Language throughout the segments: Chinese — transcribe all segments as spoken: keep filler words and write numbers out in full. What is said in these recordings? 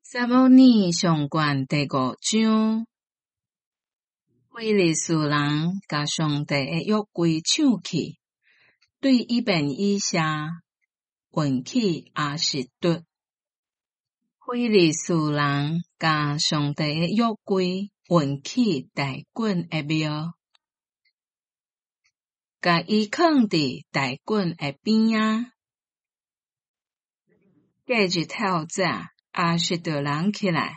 撒母耳上卷第五章，非利士人甲上帝的约柜抢去，对以便以谢运起亚实突。非利士人甲上帝的约柜运去大袞的庙，甲伊放伫大袞的边仔。隔日透早，亚实突人起来，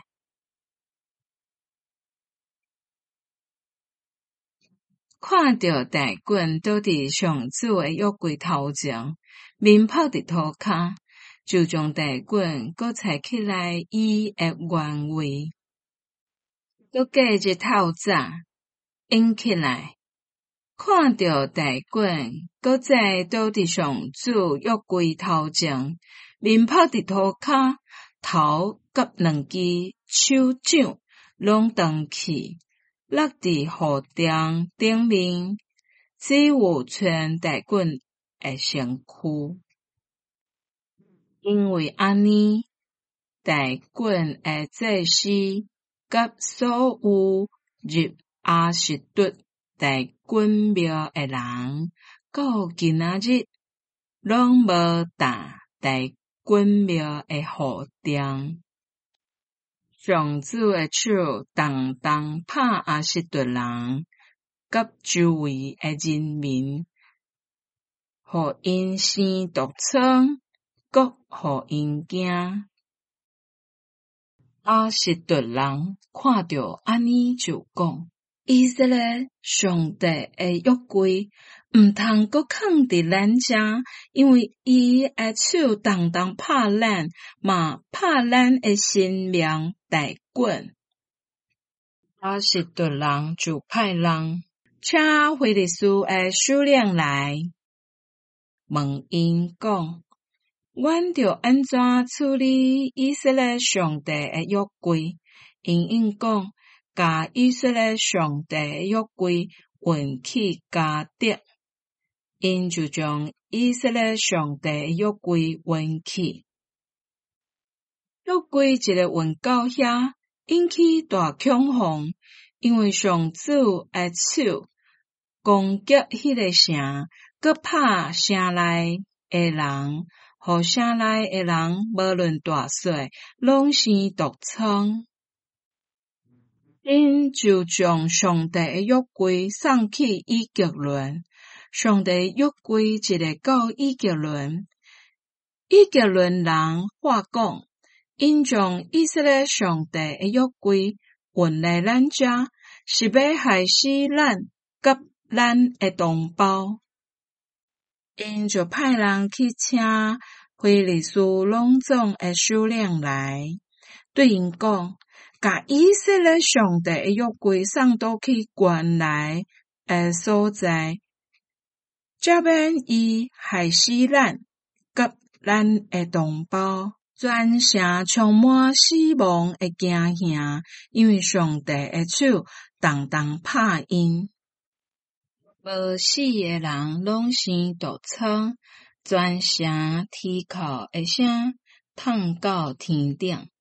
看到大袞倒伫上主的约柜头前，面泡伫涂骹，就将大袞搁抬起来伊的原位。搁隔日透早，因起来，看到大袞搁再倒伫上主约柜头前，面泡伫涂骹，头甲两支手掌拢断去，落伫雨垫顶面，只有穿大袞的身躯。因为安尼，大袞的祭司甲所有入亚实突大袞庙的人，到今仔日拢无踏大袞庙的雨垫。上主的手重重拍亚实突人，甲周围的人民，互因生毒疮，搁互因惊。亚实突人看到安尼就讲：以色列上帝的约柜毋通搁放伫咱遮，因为伊的手重重拍咱，嘛拍咱的性命大袞。亚实突人就派人请非利士的首领来，问因讲：阮着安怎处理以色列上帝的约柜？因应讲，甲以色列上帝的约柜运去迦得，因就将以色列上帝的约柜运去。约柜一个运到遐，引起大恐慌，因为上主的手攻击迄个城，搁拍城内的人。互城内的人无论大小，拢生毒疮。因就将上帝的约柜送去以吉伦，上帝约柜一个到以吉伦，以吉伦人话讲，因将以色列上帝的约柜运来咱遮，是要害死咱甲咱的同胞。因就派人去请非利士拢总的首领来，对因讲：甲以色列上帝的约柜送倒去原来的所在，才免伊害死咱甲咱的同胞。全城充满死亡的惊吓，因为上帝的手重重拍因。无死的人拢生毒疮，全城啼哭的声，痛到天顶。